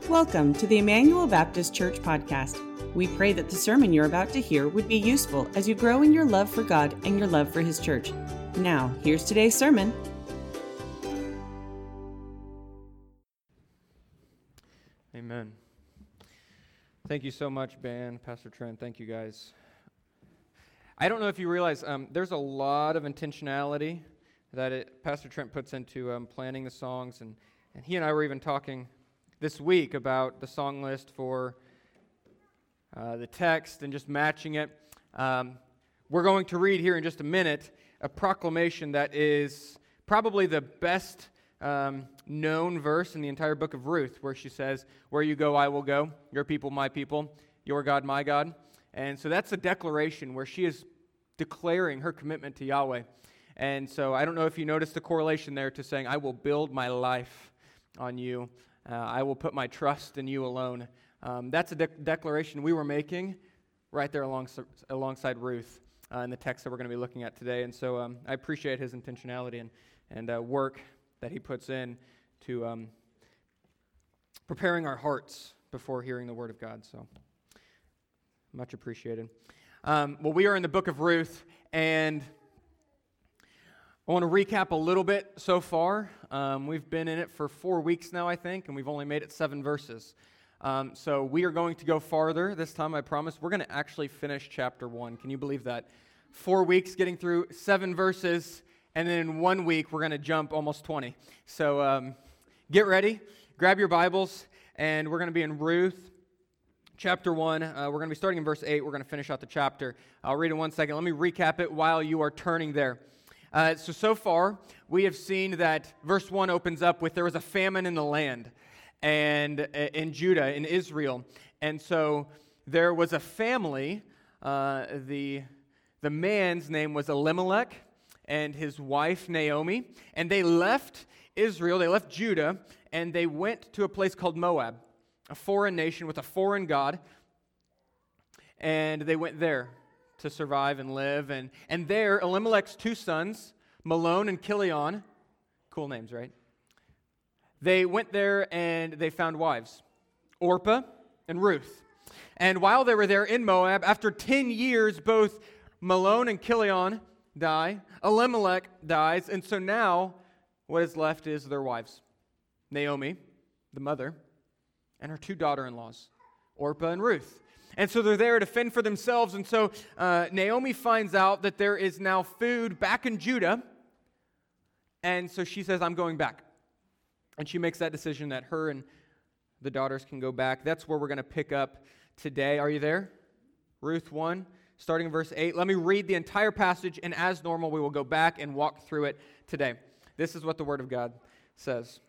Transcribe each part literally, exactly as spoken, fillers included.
Welcome to the Emmanuel Baptist Church podcast. We pray that the sermon you're about to hear would be useful as you grow in your love for God and your love for His church. Now, here's today's sermon. Amen. Thank you so much, band, Pastor Trent. Thank you, guys. I don't know if you realize um, there's a lot of intentionality that it, Pastor Trent puts into um, planning the songs, and, and he and I were even talking this week about the song list for uh, the text and just matching it. Um, we're going to read here in just a minute a proclamation that is probably the best um, known verse in the entire book of Ruth, where she says, "Where you go, I will go, your people, my people, your God, my God." And so that's a declaration where she is declaring her commitment to Yahweh. And so I don't know if you noticed the correlation there to saying, "I will build my life on you. Uh, I will put my trust in you alone." Um, that's a de- declaration we were making right there along, alongside Ruth uh, in the text that we're going to be looking at today. And so um, I appreciate his intentionality and, and uh, work that he puts in to um, preparing our hearts before hearing the Word of God. So much appreciated. Um, well, we are in the book of Ruth, and I want to recap a little bit so far. Um, we've been in it for four weeks now, I think, and we've only made it seven verses. Um, so we are going to go farther this time, I promise. We're going to actually finish chapter one. Can you believe that? Four weeks getting through seven verses, and then in one week we're going to jump almost twenty. So um, get ready, grab your Bibles, and we're going to be in Ruth chapter one. Uh, we're going to be starting in verse eight. We're going to finish out the chapter. I'll read in one second. Let me recap it while you are turning there. Uh, so, so far, we have seen that verse one opens up with there was a famine in the land, and uh, in Judah, in Israel. And so there was a family, uh, the, the man's name was Elimelech, and his wife Naomi, and they left Israel, they left Judah, and they went to a place called Moab, a foreign nation with a foreign god, and they went there to survive and live. And, and there, Elimelech's two sons, Malon and Kilion, cool names, right? They went there and they found wives, Orpah and Ruth. And while they were there in Moab, after ten years, both Malon and Kilion die, Elimelech dies, and so now what is left is their wives, Naomi, the mother, and her two daughter-in-laws, Orpah and Ruth. And so they're there to fend for themselves. And so uh, Naomi finds out that there is now food back in Judah. And so she says, "I'm going back." And she makes that decision that her and the daughters can go back. That's where we're going to pick up today. Are you there? Ruth one, starting in verse eight. Let me read the entire passage, and as normal, we will go back and walk through it today. This is what the Word of God says.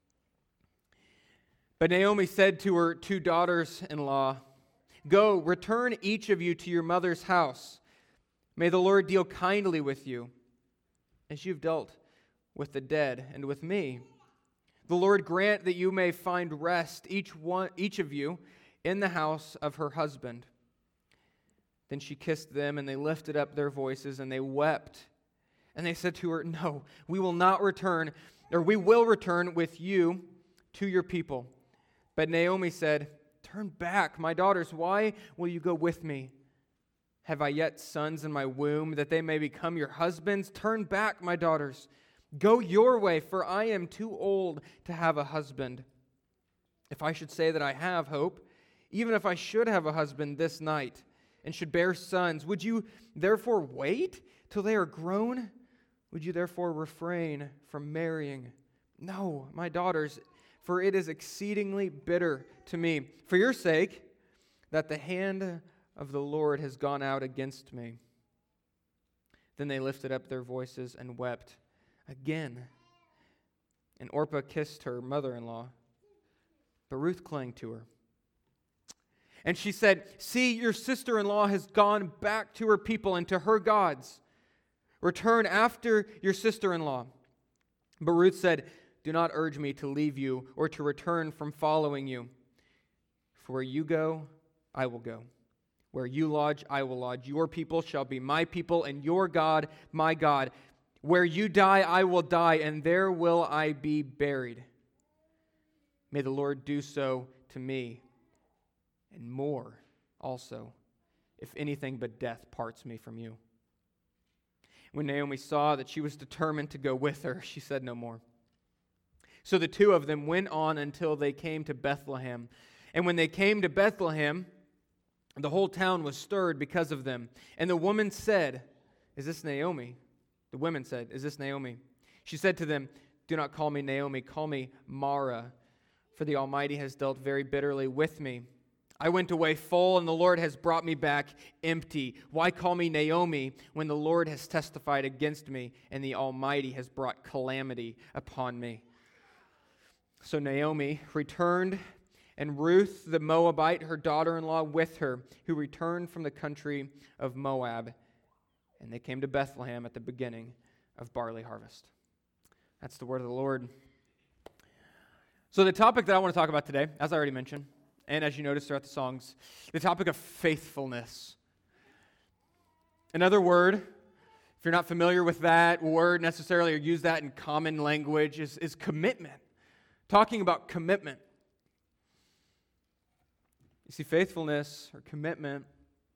"But Naomi said to her two daughters-in-law, 'Go, return each of you to your mother's house. May the Lord deal kindly with you, as you've dealt with the dead and with me. The Lord grant that you may find rest, each one, each of you, in the house of her husband.' Then she kissed them, and they lifted up their voices, and they wept. And they said to her, 'No, we will not return, or we will return with you to your people.' But Naomi said, 'Turn back, my daughters. Why will you go with me? Have I yet sons in my womb, that they may become your husbands? Turn back, my daughters. Go your way, for I am too old to have a husband. If I should say that I have hope, even if I should have a husband this night, and should bear sons, would you therefore wait till they are grown? Would you therefore refrain from marrying? No, my daughters, for it is exceedingly bitter to me, for your sake, that the hand of the Lord has gone out against me.' Then they lifted up their voices and wept again. And Orpah kissed her mother-in-law, but Ruth clung to her. And she said, 'See, your sister-in-law has gone back to her people and to her gods. Return after your sister-in-law.' But Ruth said, 'Do not urge me to leave you or to return from following you. For where you go, I will go. Where you lodge, I will lodge. Your people shall be my people, and your God, my God. Where you die, I will die, and there will I be buried. May the Lord do so to me, and more also, if anything but death parts me from you." When Naomi saw that she was determined to go with her, she said no more. So the two of them went on until they came to Bethlehem. And when they came to Bethlehem, the whole town was stirred because of them. And the woman said, "Is this Naomi?" The women said, "Is this Naomi?" She said to them, "Do not call me Naomi, call me Mara, for the Almighty has dealt very bitterly with me. I went away full, and the Lord has brought me back empty. Why call me Naomi when the Lord has testified against me, and the Almighty has brought calamity upon me?" So Naomi returned, and Ruth the Moabite, her daughter-in-law, with her, who returned from the country of Moab. And they came to Bethlehem at the beginning of barley harvest. That's the word of the Lord. So the topic that I want to talk about today, as I already mentioned, and as you notice throughout the songs, the topic of faithfulness. Another word, if you're not familiar with that word necessarily or use that in common language, is, is commitment. Talking about commitment. You see, faithfulness or commitment,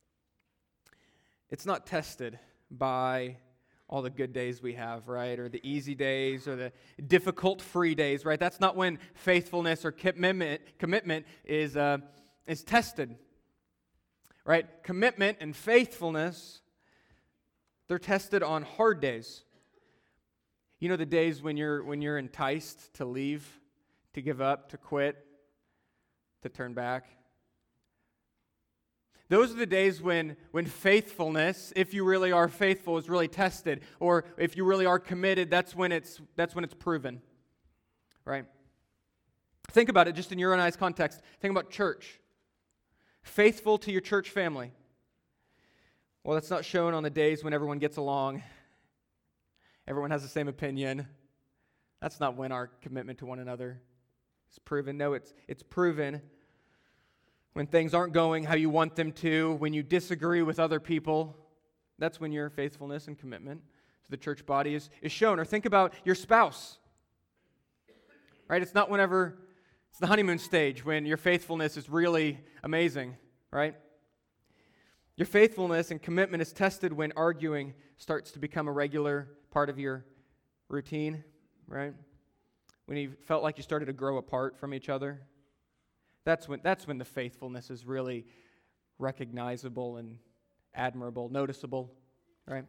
it's not tested by all the good days we have, right? Or the easy days or the difficult free days, right? That's not when faithfulness or commitment commitment is uh, is tested, right? Commitment and faithfulness, they're tested on hard days. You know the days when you're when you're enticed to leave, to give up, to quit, to turn back. Those are the days when, when faithfulness, if you really are faithful, is really tested. Or if you really are committed, that's when it's that's when it's proven. Right? Think about it just in your own eyes context. Think about church. Faithful to your church family. Well, that's not shown on the days when everyone gets along. Everyone has the same opinion. That's not when our commitment to one another is proven. No, it's it's proven when things aren't going how you want them to, when you disagree with other people. That's when your faithfulness and commitment to the church body is, is shown. Or think about your spouse. Right? It's not whenever, it's the honeymoon stage when your faithfulness is really amazing, right? Your faithfulness and commitment is tested when arguing starts to become a regular part of your routine, right? When you felt like you started to grow apart from each other. That's when that's when the faithfulness is really recognizable and admirable, noticeable, right?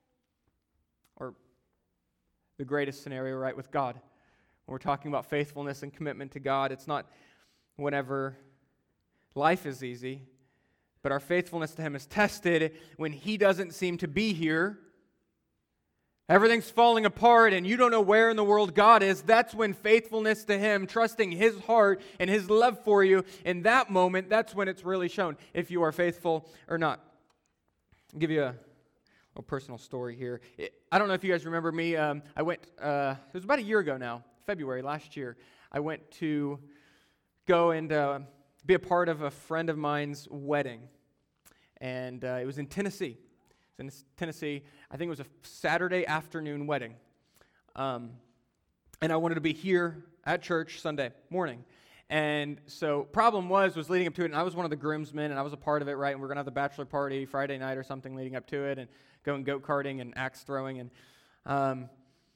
Or the greatest scenario, right, with God. When we're talking about faithfulness and commitment to God, it's not whenever life is easy, but our faithfulness to Him is tested when He doesn't seem to be here. Everything's falling apart and you don't know where in the world God is. That's when faithfulness to Him, trusting His heart and His love for you, in that moment, that's when it's really shown if you are faithful or not. I'll give you a little personal story here. It, I don't know if you guys remember me. Um, I went, uh, it was about a year ago now, February last year. I went to go and uh, be a part of a friend of mine's wedding. And uh, it was in Tennessee. In Tennessee, I think it was a Saturday afternoon wedding. Um, and I wanted to be here at church Sunday morning. And so problem was, was leading up to it, and I was one of the groomsmen, and I was a part of it, right? And we we're going to have the bachelor party Friday night or something leading up to it, and going go-karting and axe throwing. And, um,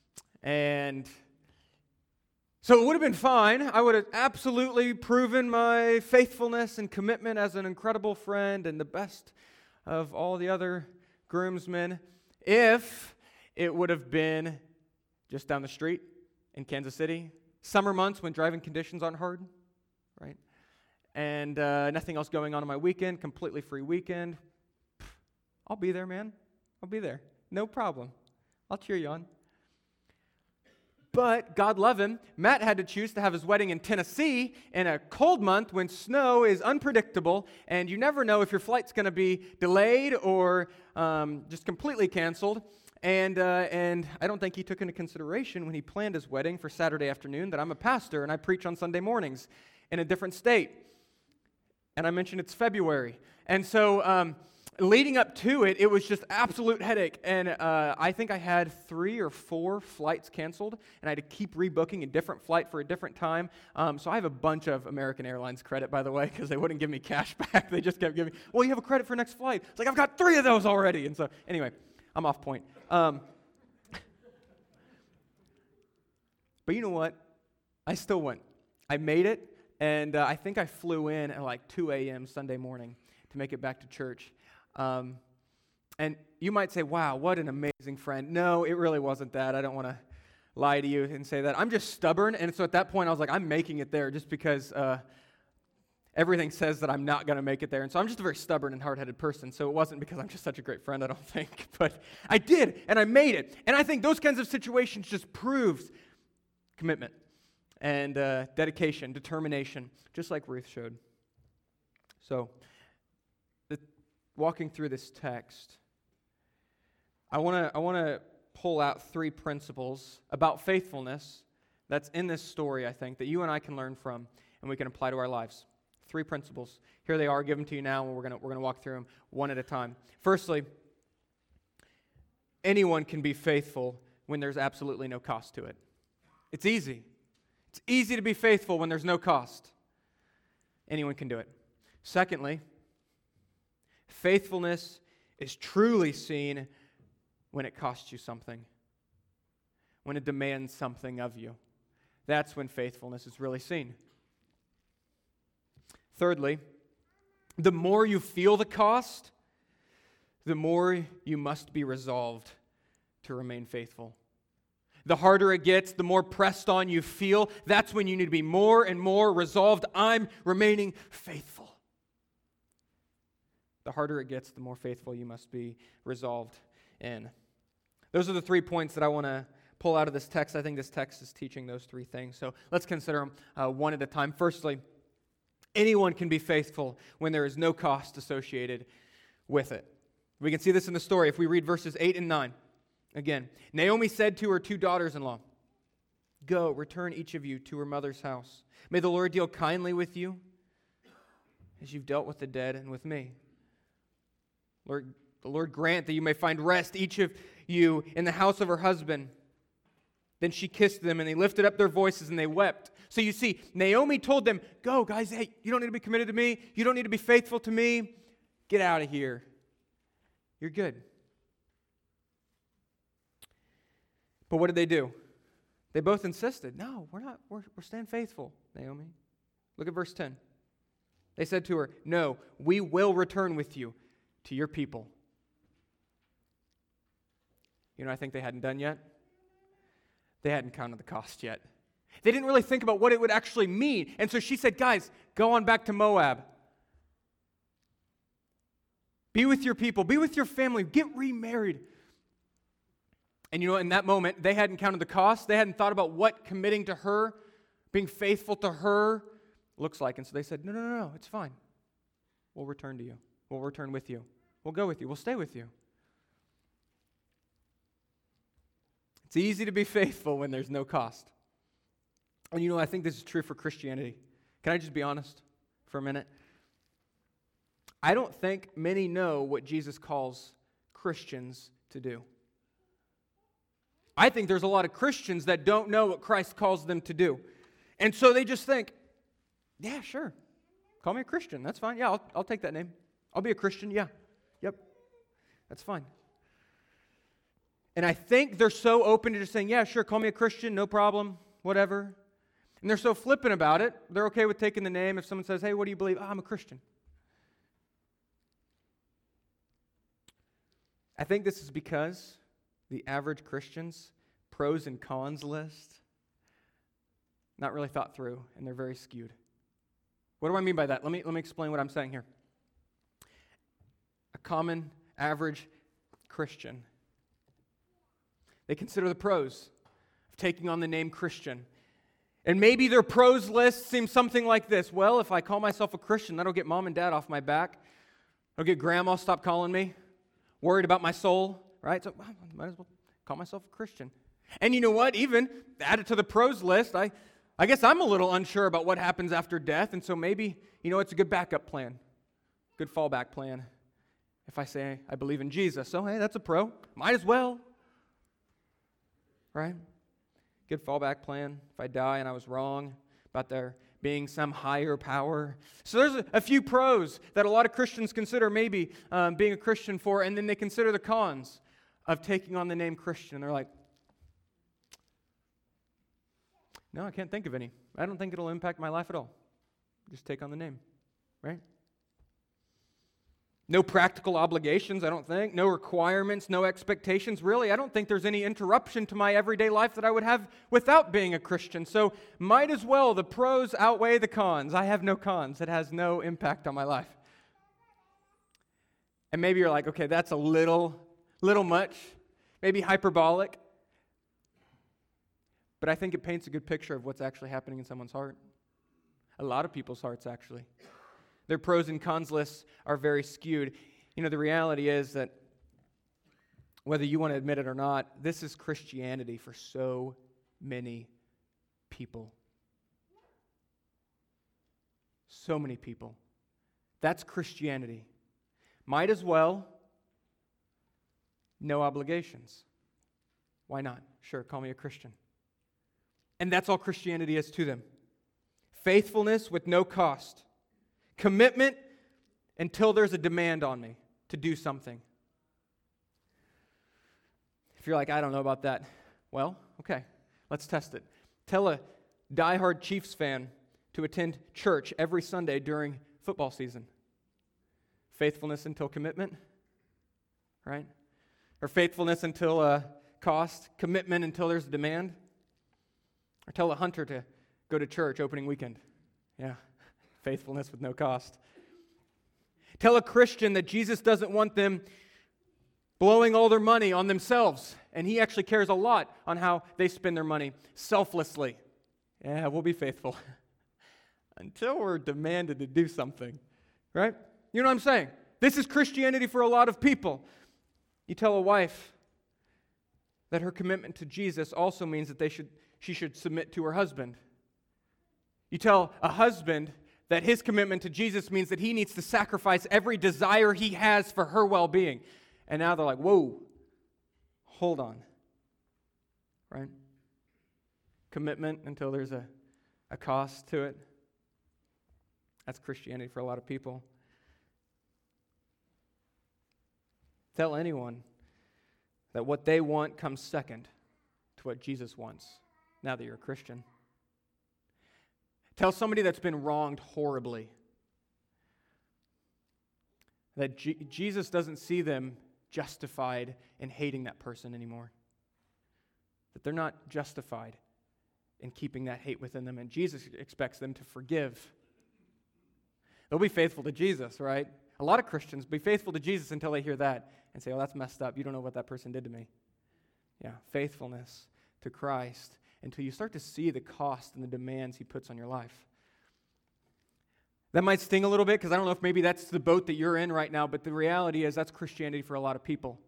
and so it would have been fine. I would have absolutely proven my faithfulness and commitment as an incredible friend and the best of all the other groomsmen, if it would have been just down the street in Kansas City, summer months when driving conditions aren't hard, right? And uh, nothing else going on on my weekend, completely free weekend. I'll be there, man. I'll be there. No problem. I'll cheer you on. But, God love him, Matt had to choose to have his wedding in Tennessee in a cold month when snow is unpredictable, and you never know if your flight's going to be delayed or um, just completely canceled. And uh, and I don't think he took into consideration when he planned his wedding for Saturday afternoon that I'm a pastor and I preach on Sunday mornings in a different state. And I mentioned it's February. And so um, leading up to it, it was just absolute headache. And uh, I think I had three or four flights canceled, and I had to keep rebooking a different flight for a different time. Um, so I have a bunch of American Airlines credit, by the way, because they wouldn't give me cash back. They just kept giving me, well, you have a credit for next flight. It's like, I've got three of those already. And so anyway, I'm off point. Um, but you know what? I still went. I made it, and uh, I think I flew in at like two a.m. Sunday morning to make it back to church. Um, and you might say, wow, what an amazing friend. No, it really wasn't that. I don't want to lie to you and say that. I'm just stubborn, and so at that point I was like, I'm making it there just because uh, everything says that I'm not going to make it there. And so I'm just a very stubborn and hard-headed person, so it wasn't because I'm just such a great friend, I don't think. But I did, and I made it. And I think those kinds of situations just proves commitment and uh, dedication, determination, just like Ruth showed. So, walking through this text, I want to I want to pull out three principles about faithfulness that's in this story, I think, that you and I can learn from and we can apply to our lives. Three principles. Here they are, give them to you now, and we're going to we're going to walk through them one at a time. Firstly, anyone can be faithful when there's absolutely no cost to it. It's easy. It's easy to be faithful when there's no cost. Anyone can do it. Secondly, faithfulness is truly seen when it costs you something, when it demands something of you. That's when faithfulness is really seen. Thirdly, the more you feel the cost, the more you must be resolved to remain faithful. The harder it gets, the more pressed on you feel, that's when you need to be more and more resolved. I'm remaining faithful. The harder it gets, the more faithful you must be resolved in. Those are the three points that I want to pull out of this text. I think this text is teaching those three things. So let's consider them uh, one at a time. Firstly, anyone can be faithful when there is no cost associated with it. We can see this in the story if we read verses eight and nine. Again, Naomi said to her two daughters-in-law, "Go, return each of you to her mother's house. May the Lord deal kindly with you as you've dealt with the dead and with me. Lord, the Lord grant that you may find rest, each of you, in the house of her husband." Then she kissed them, and they lifted up their voices, and they wept. So you see, Naomi told them, go, guys, hey, you don't need to be committed to me. You don't need to be faithful to me. Get out of here. You're good. But what did they do? They both insisted, no, we're not, we're, we're staying faithful, Naomi. Look at verse ten. They said to her, no, we will return with you to your people. You know, I think they hadn't done yet. They hadn't counted the cost yet. They didn't really think about what it would actually mean. And so she said, guys, go on back to Moab. Be with your people. Be with your family. Get remarried. And you know, in that moment, they hadn't counted the cost. They hadn't thought about what committing to her, being faithful to her, looks like. And so they said, no, no, no, no, it's fine. We'll return to you. We'll return with you. We'll go with you. We'll stay with you. It's easy to be faithful when there's no cost. And you know, I think this is true for Christianity. Can I just be honest for a minute? I don't think many know what Jesus calls Christians to do. I think there's a lot of Christians that don't know what Christ calls them to do. And so they just think, yeah, sure. Call me a Christian. That's fine. Yeah, I'll, I'll take that name. I'll be a Christian. Yeah. Yep. That's fine. And I think they're so open to just saying, yeah, sure, call me a Christian, no problem, whatever. And they're so flippant about it. They're okay with taking the name. If someone says, hey, what do you believe? Oh, I'm a Christian. I think this is because the average Christian's pros and cons list not really thought through, and they're very skewed. What do I mean by that? Let me, let me explain what I'm saying here. A common, average Christian, they consider the pros of taking on the name Christian. And maybe their pros list seems something like this. Well, if I call myself a Christian, that'll get mom and dad off my back. I'll get grandma stop calling me, worried about my soul, right? So well, I might as well call myself a Christian. And you know what? Even added to the pros list, I, I guess I'm a little unsure about what happens after death, and so maybe, you know, it's a good backup plan, good fallback plan. if I say I believe in Jesus. So, hey, that's a pro. Might as well. Right? Good fallback plan if I die and I was wrong about there being some higher power. So there's a, a few pros that a lot of Christians consider maybe um, being a Christian for, and then they consider the cons of taking on the name Christian. They're like, no, I can't think of any. I don't think it'll impact my life at all. Just take on the name, right? No practical obligations, I don't think. No requirements, no expectations. Really, I don't think there's any interruption to my everyday life that I would have without being a Christian. So might as well, the pros outweigh the cons. I have no cons. It has no impact on my life. And maybe you're like, okay, that's a little, little much, maybe hyperbolic. But I think it paints a good picture of what's actually happening in someone's heart. A lot of people's hearts, actually. Their pros and cons lists are very skewed. You know, the reality is that whether you want to admit it or not, this is Christianity for so many people. So many people. That's Christianity. Might as well, no obligations. Why not? Sure, call me a Christian. And that's all Christianity is to them. Faithfulness with no cost. Commitment until there's a demand on me to do something. If you're like, I don't know about that, well, okay, let's test it. Tell a diehard Chiefs fan to attend church every Sunday during football season. Faithfulness until commitment, right? Or faithfulness until uh, cost, commitment until there's a demand. Or tell a hunter to go to church opening weekend. Yeah. Faithfulness with no cost. Tell a Christian that Jesus doesn't want them blowing all their money on themselves, and he actually cares a lot on how they spend their money selflessly. Yeah, we'll be faithful until we're demanded to do something, right? You know what I'm saying? This is Christianity for a lot of people. You tell a wife that her commitment to Jesus also means that they should she should submit to her husband. You tell a husband that his commitment to Jesus means that he needs to sacrifice every desire he has for her well-being. And now they're like, whoa, hold on. Right? Commitment until there's a, a cost to it. That's Christianity for a lot of people. Tell anyone that what they want comes second to what Jesus wants, now that you're a Christian. Tell somebody that's been wronged horribly that G- Jesus doesn't see them justified in hating that person anymore. That they're not justified in keeping that hate within them, and Jesus expects them to forgive. They'll be faithful to Jesus, right? A lot of Christians be faithful to Jesus until they hear that and say, oh, that's messed up. You don't know what that person did to me. Yeah, faithfulness to Christ until you start to see the cost and the demands he puts on your life. That might sting a little bit because I don't know if maybe that's the boat that you're in right now, but the reality is that's Christianity for a lot of people.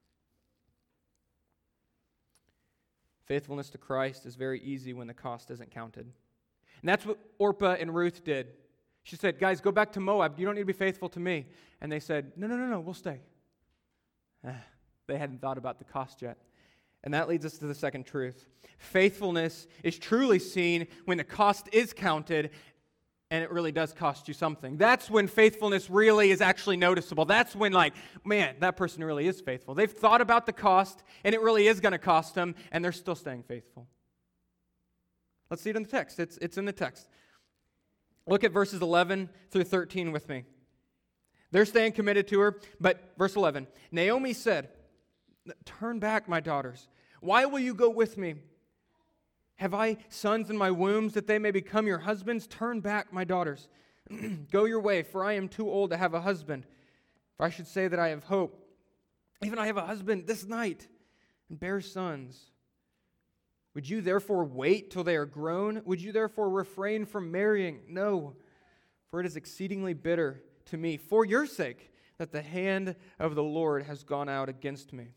Faithfulness to Christ is very easy when the cost isn't counted. And that's what Orpah and Ruth did. She said, guys, go back to Moab. You don't need to be faithful to me. And they said, no, no, no, no, we'll stay. They hadn't thought about the cost yet. And that leads us to the second truth. Faithfulness is truly seen when the cost is counted and it really does cost you something. That's when faithfulness really is actually noticeable. That's when, like, man, that person really is faithful. They've thought about the cost and it really is going to cost them, and they're still staying faithful. Let's see it in the text. It's, it's in the text. Look at verses eleven through thirteen with me. They're staying committed to her, but verse eleven, Naomi said, turn back, my daughters. Why will you go with me? Have I sons in my wombs that they may become your husbands? Turn back, my daughters. Go your way, for I am too old to have a husband. If I should say that I have hope, even I have a husband this night and bear sons. Would you therefore wait till they are grown? Would you therefore refrain from marrying? No, for it is exceedingly bitter to me, for your sake, that the hand of the Lord has gone out against me.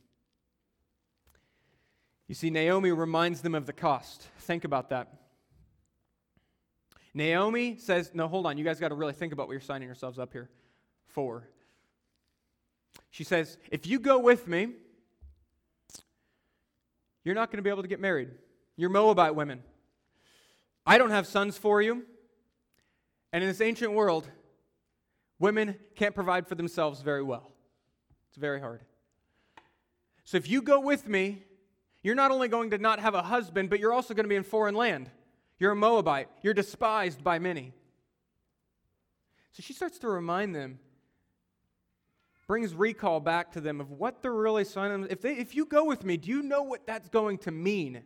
You see, Naomi reminds them of the cost. Think about that. Naomi says, no, hold on, you guys got to really think about what you're signing yourselves up here for. She says, if you go with me, you're not going to be able to get married. You're Moabite women. I don't have sons for you. And in this ancient world, women can't provide for themselves very well. It's very hard. So if you go with me, you're not only going to not have a husband, but you're also going to be in foreign land. You're a Moabite. You're despised by many. So she starts to remind them, brings recall back to them of what they're really signing. If they, if you go with me, do you know what that's going to mean?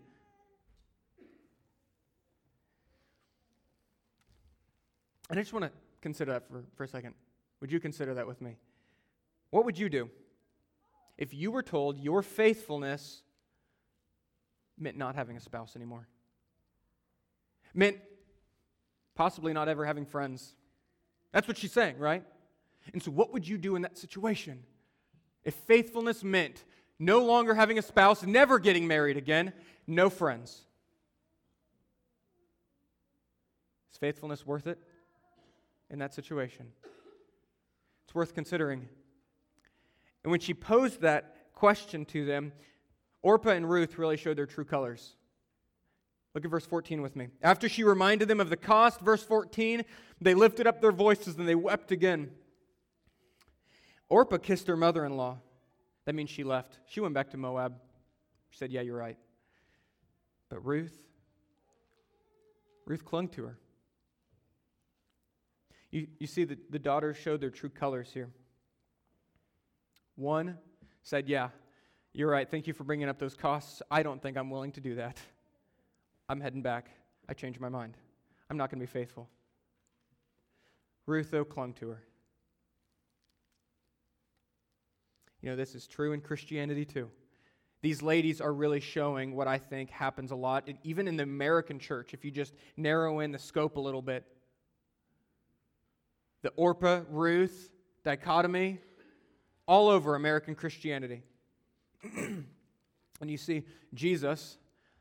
And I just want to consider that for, for a second. Would you consider that with me? What would you do if you were told your faithfulness meant not having a spouse anymore? Meant possibly not ever having friends. That's what she's saying, right? And so what would you do in that situation? If faithfulness meant no longer having a spouse, never getting married again, no friends. Is faithfulness worth it in that situation? It's worth considering. And when she posed that question to them, Orpah and Ruth really showed their true colors. Look at verse fourteen with me. After she reminded them of the cost, verse fourteen, they lifted up their voices and they wept again. Orpah kissed her mother-in-law. That means she left. She went back to Moab. She said, yeah, you're right. But Ruth, Ruth clung to her. You, you see, the, the daughters showed their true colors here. One said, yeah, you're right. Thank you for bringing up those costs. I don't think I'm willing to do that. I'm heading back. I changed my mind. I'm not going to be faithful. Ruth, though, clung to her. You know, this is true in Christianity, too. These ladies are really showing what I think happens a lot, even in the American church, if you just narrow in the scope a little bit. The Orpah, Ruth dichotomy, all over American Christianity. And you see, Jesus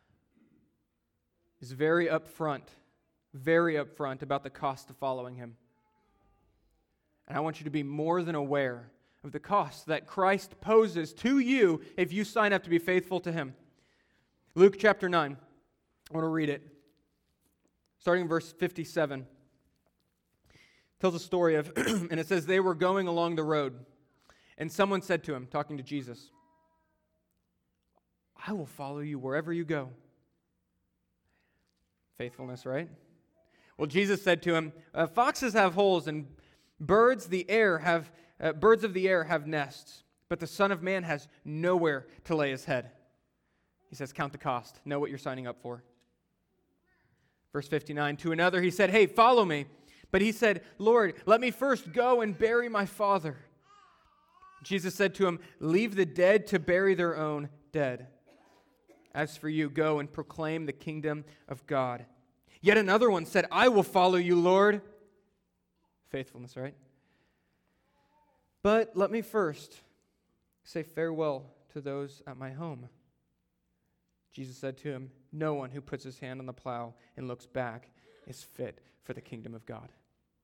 is very upfront, very upfront about the cost of following him. And I want you to be more than aware of the cost that Christ poses to you if you sign up to be faithful to him. Luke chapter nine, I want to read it. Starting in verse fifty-seven. Tells a story of, and it says, they were going along the road, and someone said to him, talking to Jesus, I will follow you wherever you go. Faithfulness, right? Well, Jesus said to him, uh, foxes have holes, and birds the air have uh, birds of the air have nests, but the Son of Man has nowhere to lay his head. He says, count the cost. Know what you're signing up for. Verse fifty-nine, to another he said, hey, follow me. But he said, Lord, let me first go and bury my father. Jesus said to him, leave the dead to bury their own dead. As for you, go and proclaim the kingdom of God. Yet another one said, I will follow you, Lord. Faithfulness, right? But let me first say farewell to those at my home. Jesus said to him, no one who puts his hand on the plow and looks back is fit for the kingdom of God.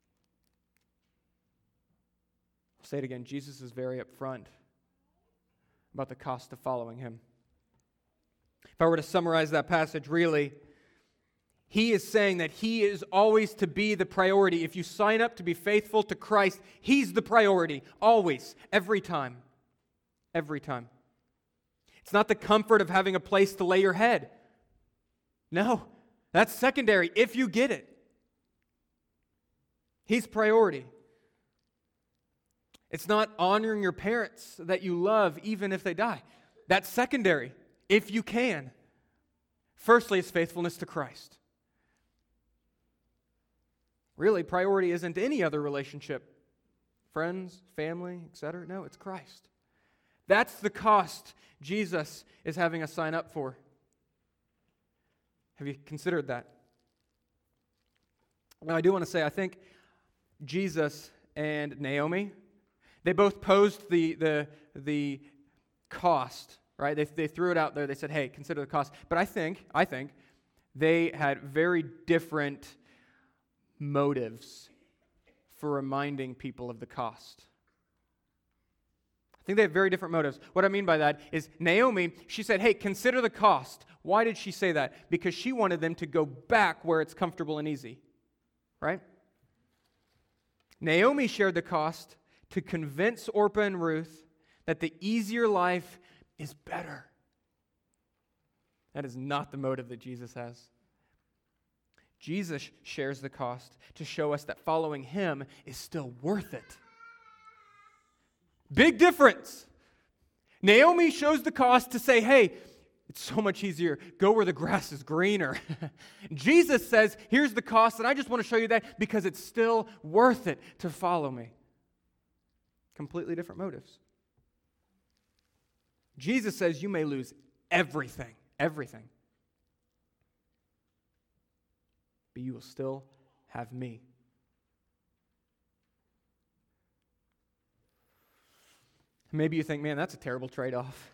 I'll say it again. Jesus is very upfront about the cost of following him. If I were to summarize that passage, really, he is saying that he is always to be the priority. If you sign up to be faithful to Christ, he's the priority, always, every time. Every time. It's not the comfort of having a place to lay your head. No, that's secondary if you get it. He's priority. It's not honoring your parents that you love even if they die. That's secondary if you can. Firstly, it's faithfulness to Christ. Really, priority isn't any other relationship. Friends, family, et cetera. No, it's Christ. That's the cost Jesus is having us sign up for. Have you considered that? Now, I do want to say, I think Jesus and Naomi, they both posed the the the cost, right? They they threw it out there. They said, "Hey, consider the cost." But I think I think they had very different motives for reminding people of the cost. I think they have very different motives. What I mean by that is Naomi, she said, hey, consider the cost. Why did she say that? Because she wanted them to go back where it's comfortable and easy, right? Naomi shared the cost to convince Orpah and Ruth that the easier life is better. That is not the motive that Jesus has. Jesus shares the cost to show us that following him is still worth it. Big difference. Naomi shows the cost to say, hey, it's so much easier. Go where the grass is greener. Jesus says, here's the cost, and I just want to show you that because it's still worth it to follow me. Completely different motives. Jesus says you may lose everything, everything, but you will still have me. Maybe you think, man, that's a terrible trade-off.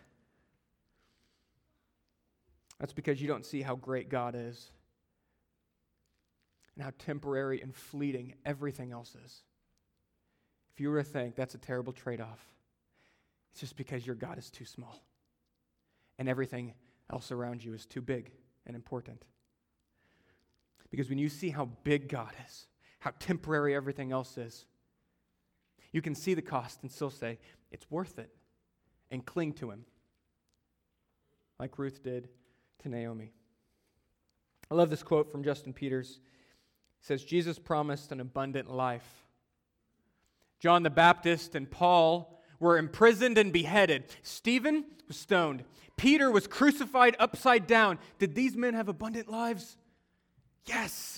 That's because you don't see how great God is and how temporary and fleeting everything else is. If you were to think that's a terrible trade-off, it's just because your God is too small and everything else around you is too big and important. Because when you see how big God is, how temporary everything else is, you can see the cost and still say, it's worth it, and cling to him, like Ruth did to Naomi. I love this quote from Justin Peters. It says, Jesus promised an abundant life. John the Baptist and Paul were imprisoned and beheaded. Stephen was stoned. Peter was crucified upside down. Did these men have abundant lives? Yes.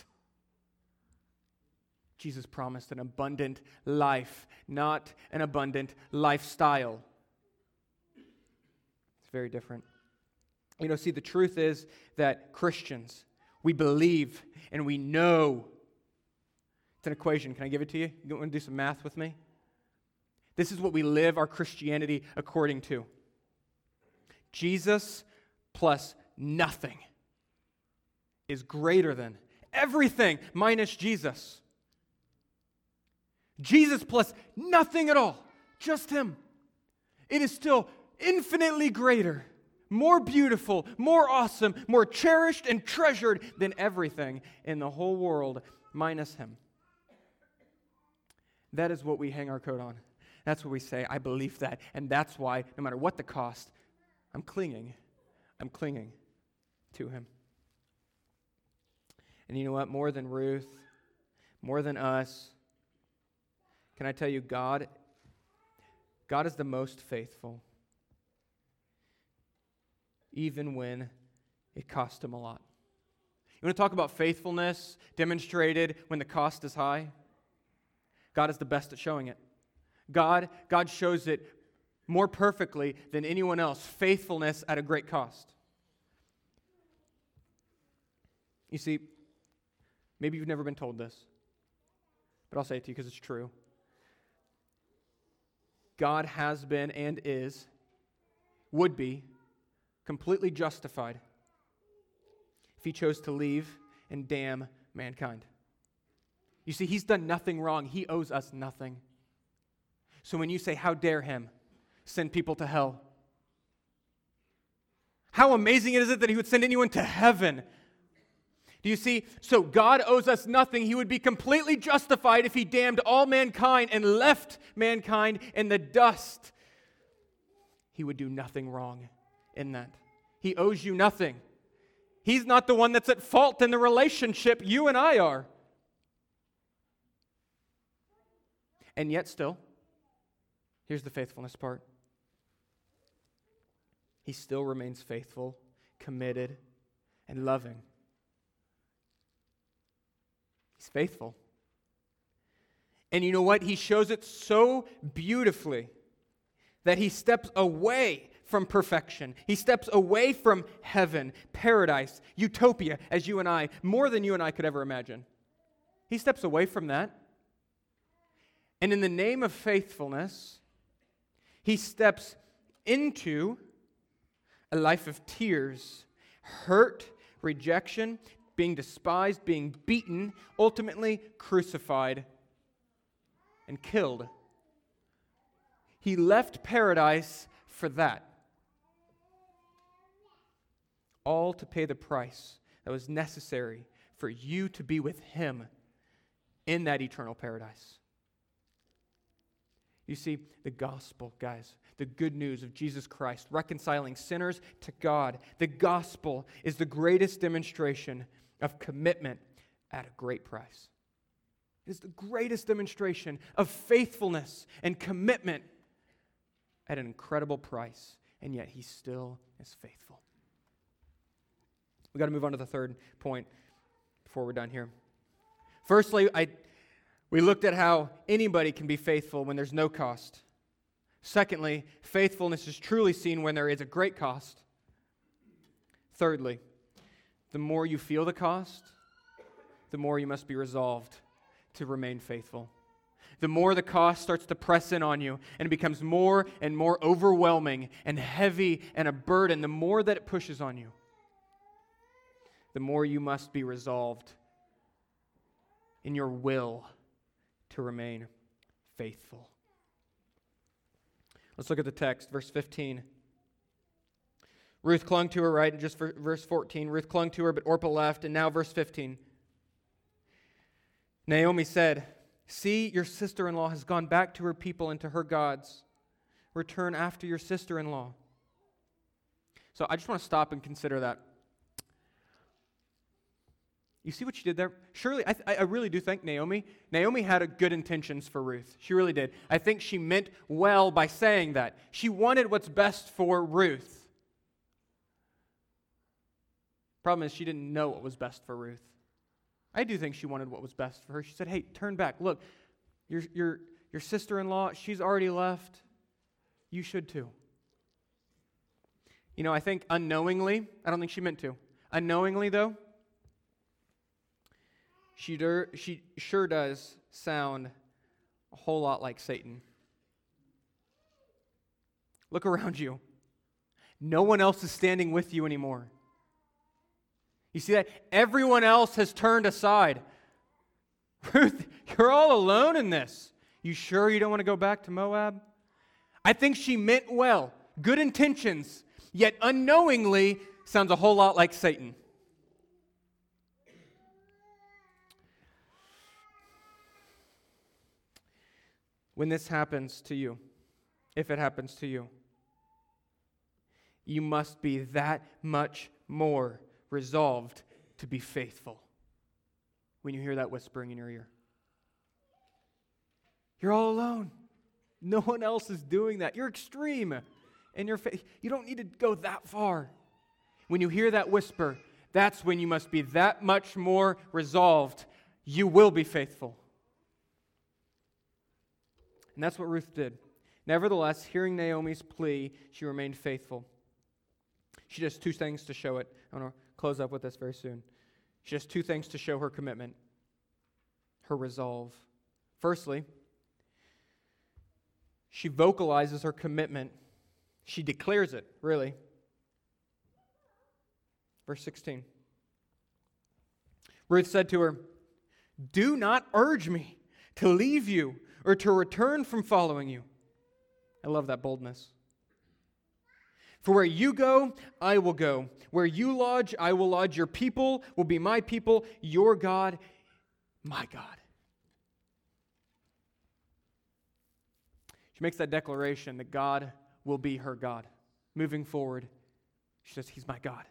Jesus promised an abundant life, not an abundant lifestyle. It's very different. You know, see, the truth is that Christians, we believe and we know. It's an equation. Can I give it to you? You want to do some math with me? This is what we live our Christianity according to. Jesus plus nothing is greater than everything minus Jesus. Jesus plus nothing at all, just him. It is still infinitely greater, more beautiful, more awesome, more cherished and treasured than everything in the whole world minus him. That is what we hang our coat on. That's what we say, I believe that. And that's why, no matter what the cost, I'm clinging. I'm clinging to him. And you know what? More than Ruth, more than us, can I tell you, God, God is the most faithful, even when it cost him a lot. You want to talk about faithfulness demonstrated when the cost is high? God is the best at showing it. God, God shows it more perfectly than anyone else, faithfulness at a great cost. You see, maybe you've never been told this, but I'll say it to you because it's true. God has been and is, would be, completely justified if he chose to leave and damn mankind. You see, he's done nothing wrong. He owes us nothing. So when you say, how dare him send people to hell? How amazing is it that he would send anyone to heaven? Do you see? So God owes us nothing. He would be completely justified if he damned all mankind and left mankind in the dust. He would do nothing wrong in that. He owes you nothing. He's not the one that's at fault in the relationship. You and I are. And yet still, here's the faithfulness part. He still remains faithful, committed, and loving. He's faithful. And you know what? He shows it so beautifully that he steps away from perfection. He steps away from heaven, paradise, utopia, as you and I, more than you and I could ever imagine. He steps away from that. And in the name of faithfulness, he steps into a life of tears, hurt, rejection, being despised, being beaten, ultimately crucified and killed. He left paradise for that. All to pay the price that was necessary for you to be with Him in that eternal paradise. You see, the gospel, guys, the good news of Jesus Christ reconciling sinners to God, the gospel is the greatest demonstration of commitment at a great price. It is the greatest demonstration of faithfulness and commitment at an incredible price, and yet He still is faithful. We've got to move on to the third point before we're done here. Firstly, I, we looked at how anybody can be faithful when there's no cost. Secondly, faithfulness is truly seen when there is a great cost. Thirdly, the more you feel the cost, the more you must be resolved to remain faithful. The more the cost starts to press in on you and it becomes more and more overwhelming and heavy and a burden, the more that it pushes on you, the more you must be resolved in your will to remain faithful. Let's look at the text, verse fifteen. Ruth clung to her, right? And just for verse fourteen, Ruth clung to her, but Orpah left. And now verse fifteen. Naomi said, "See, your sister-in-law has gone back to her people and to her gods. Return after your sister-in-law." So I just want to stop and consider that. You see what she did there? Surely, I, th- I really do think Naomi, Naomi had a good intentions for Ruth. She really did. I think she meant well by saying that. She wanted what's best for Ruth. Problem is, she didn't know what was best for Ruth. I do think she wanted what was best for her. She said, "Hey, turn back. Look, your, your, your sister-in-law, she's already left. You should too." You know, I think unknowingly, I don't think she meant to. Unknowingly, though, She, dur- she sure does sound a whole lot like Satan. Look around you. No one else is standing with you anymore. You see that? Everyone else has turned aside. Ruth, you're all alone in this. You sure you don't want to go back to Moab? I think she meant well, good intentions, yet unknowingly sounds a whole lot like Satan. When this happens to you, if it happens to you, you must be that much more resolved to be faithful when you hear that whispering in your ear. You're all alone. No one else is doing that. You're extreme in your faith. You don't need to go that far. When you hear that whisper, that's when you must be that much more resolved. You will be faithful. And that's what Ruth did. Nevertheless, hearing Naomi's plea, she remained faithful. She does two things to show it. I want to close up with this very soon. She does two things to show her commitment, her resolve. Firstly, she vocalizes her commitment. She declares it, really. Verse sixteen. Ruth said to her, "Do not urge me to leave you or to return from following you." I love that boldness. "For where you go, I will go. Where you lodge, I will lodge. Your people will be my people. Your God, my God." She makes that declaration that God will be her God. Moving forward, she says, He's my God.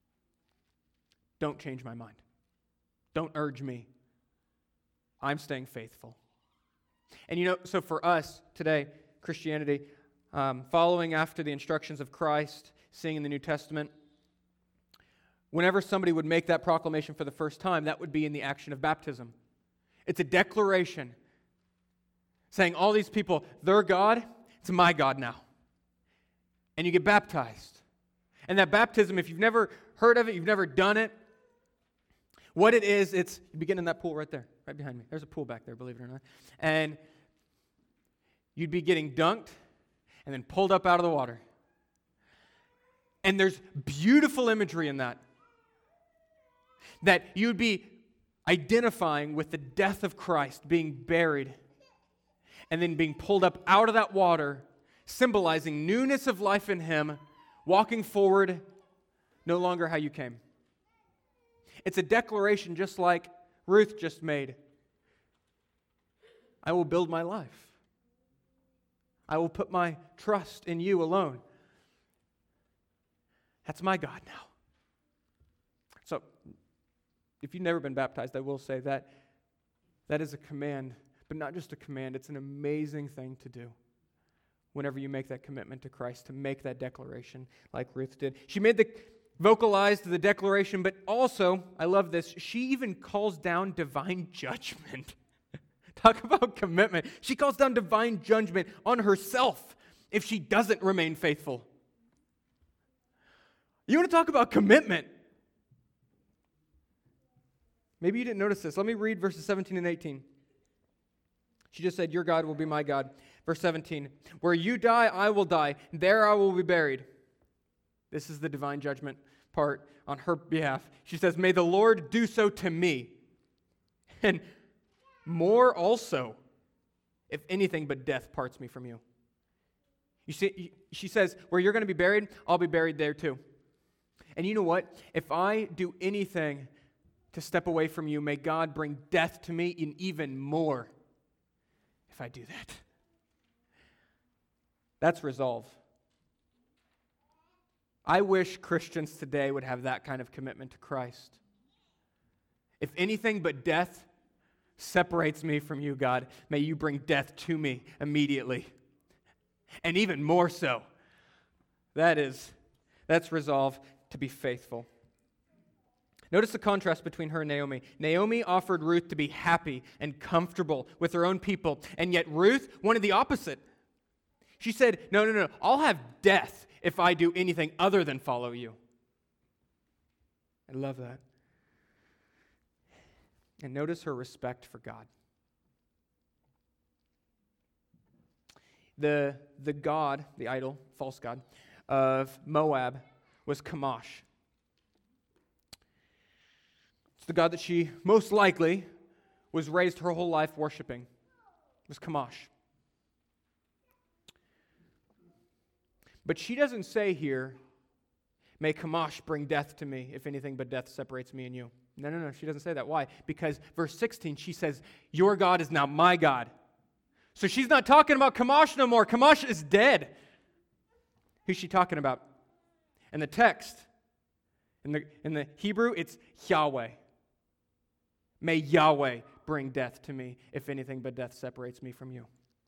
Don't change my mind. Don't urge me. I'm staying faithful. And you know, so for us today, Christianity, um, following after the instructions of Christ, seeing in the New Testament, whenever somebody would make that proclamation for the first time, that would be in the action of baptism. It's a declaration saying all these people, they're God, it's my God now. And you get baptized. And that baptism, if you've never heard of it, you've never done it, what it is, it's, you begin in that pool right there, right behind me. There's a pool back there, believe it or not. And you'd be getting dunked and then pulled up out of the water. And there's beautiful imagery in that. That you'd be identifying with the death of Christ, being buried, and then being pulled up out of that water symbolizing newness of life in Him, walking forward no longer how you came. It's a declaration just like Ruth just made. I will build my life. I will put my trust in you alone. That's my God now. So, if you've never been baptized, I will say that that is a command, but not just a command, it's an amazing thing to do whenever you make that commitment to Christ, to make that declaration like Ruth did. She made the, vocalized the declaration, but also, I love this, she even calls down divine judgment. Talk about commitment. She calls down divine judgment on herself if she doesn't remain faithful. You want to talk about commitment? Maybe you didn't notice this. Let me read verses seventeen and eighteen. She just said, your God will be my God. Verse seventeen, where you die, I will die. There I will be buried. This is the divine judgment part on her behalf. She says, may the Lord do so to me. And more also, if anything but death parts me from you. You see, she says, where you're going to be buried, I'll be buried there too. And you know what? If I do anything to step away from you, may God bring death to me and even more if I do that. That's resolve. I wish Christians today would have that kind of commitment to Christ. If anything but death separates me from you, God, may you bring death to me immediately. And even more so. That is, that's resolve to be faithful. Notice the contrast between her and Naomi. Naomi offered Ruth to be happy and comfortable with her own people, and yet Ruth wanted the opposite. She said, no, no, no, I'll have death if I do anything other than follow you. I love that. And notice her respect for God. The, the god, the idol, false god, of Moab was Chemosh. It's the god that she most likely was raised her whole life worshiping. It was Chemosh. But she doesn't say here, may Chemosh bring death to me if anything but death separates me and you. No, no, no, she doesn't say that. Why? Because verse sixteen, she says, your God is now my God. So she's not talking about Chemosh no more. Chemosh is dead. Who's she talking about? In the text, in the, in the Hebrew, it's Yahweh. May Yahweh bring death to me if anything but death separates me from you.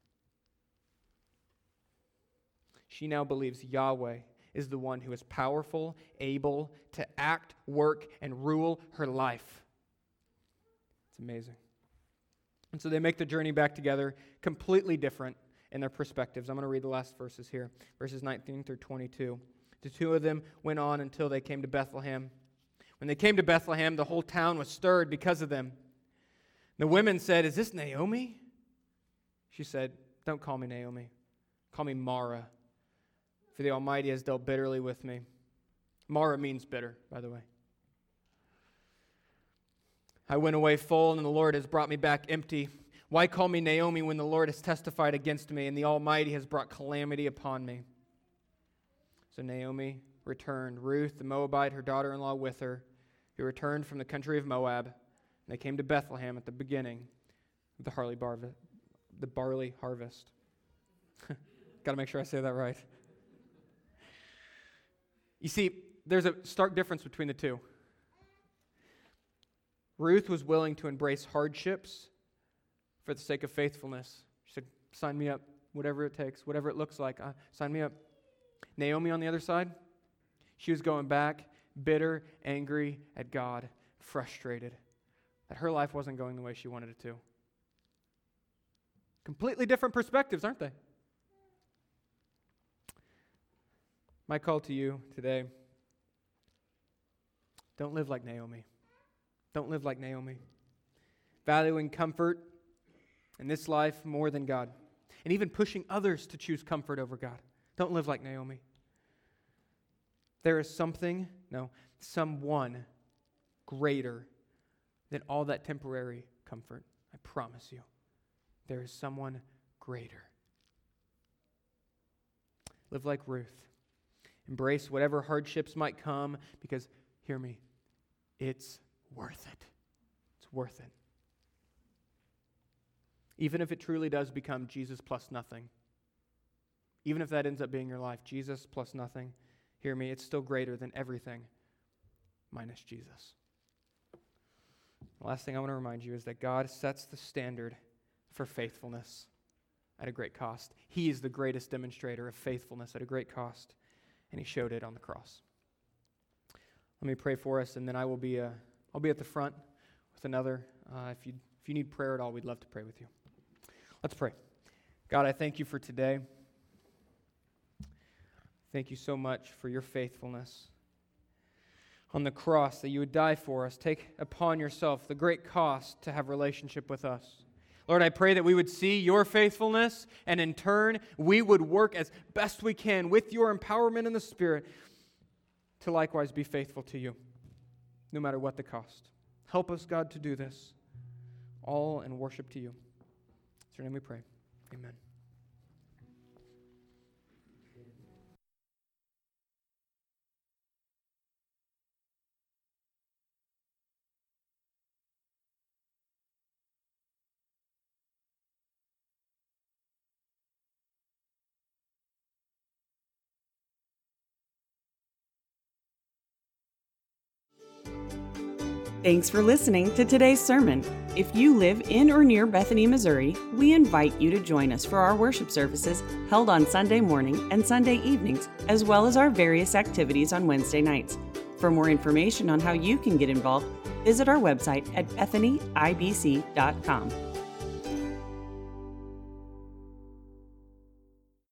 She now believes Yahweh is the one who is powerful, able to act, work, and rule her life. It's amazing. And so they make the journey back together, completely different in their perspectives. I'm going to read the last verses here, verses nineteen through twenty-two. The two of them went on until they came to Bethlehem. When they came to Bethlehem, the whole town was stirred because of them. The women said, is this Naomi? She said, don't call me Naomi. Call me Mara. For the Almighty has dealt bitterly with me. Mara means bitter, by the way. I went away full, and the Lord has brought me back empty. Why call me Naomi when the Lord has testified against me, and the Almighty has brought calamity upon me? So Naomi returned, Ruth the Moabite, her daughter-in-law with her, who returned from the country of Moab. And they came to Bethlehem at the beginning of the barley, bar- the barley harvest. Got to make sure I say that right. You see, there's a stark difference between the two. Ruth was willing to embrace hardships for the sake of faithfulness. She said, sign me up, whatever it takes, whatever it looks like, uh, sign me up. Naomi, on the other side, she was going back, bitter, angry at God, frustrated that her life wasn't going the way she wanted it to. Completely different perspectives, aren't they? My call to you today, don't live like Naomi. Don't live like Naomi. Valuing comfort in this life more than God. And even pushing others to choose comfort over God. Don't live like Naomi. There is something, no, someone greater than all that temporary comfort. I promise you. There is someone greater. Live like Ruth. Embrace whatever hardships might come because, hear me, it's worth it. It's worth it. Even if it truly does become Jesus plus nothing. Even if that ends up being your life, Jesus plus nothing, hear me, it's still greater than everything minus Jesus. The last thing I want to remind you is that God sets the standard for faithfulness at a great cost. He is the greatest demonstrator of faithfulness at a great cost, and he showed it on the cross. Let me pray for us, and then I will be uh, I'll be at the front with another. Uh, if you if you need prayer at all, we'd love to pray with you. Let's pray. God, I thank you for today. Thank you so much for your faithfulness on the cross, that you would die for us. Take upon yourself the great cost to have relationship with us. Lord, I pray that we would see your faithfulness, and in turn, we would work as best we can with your empowerment in the Spirit to likewise be faithful to you, no matter what the cost. Help us, God, to do this, all in worship to you. In your name we pray. Amen. Thanks for listening to today's sermon. If you live in or near Bethany, Missouri, we invite you to join us for our worship services held on Sunday morning and Sunday evenings, as well as our various activities on Wednesday nights. For more information on how you can get involved, visit our website at bethany i b c dot com.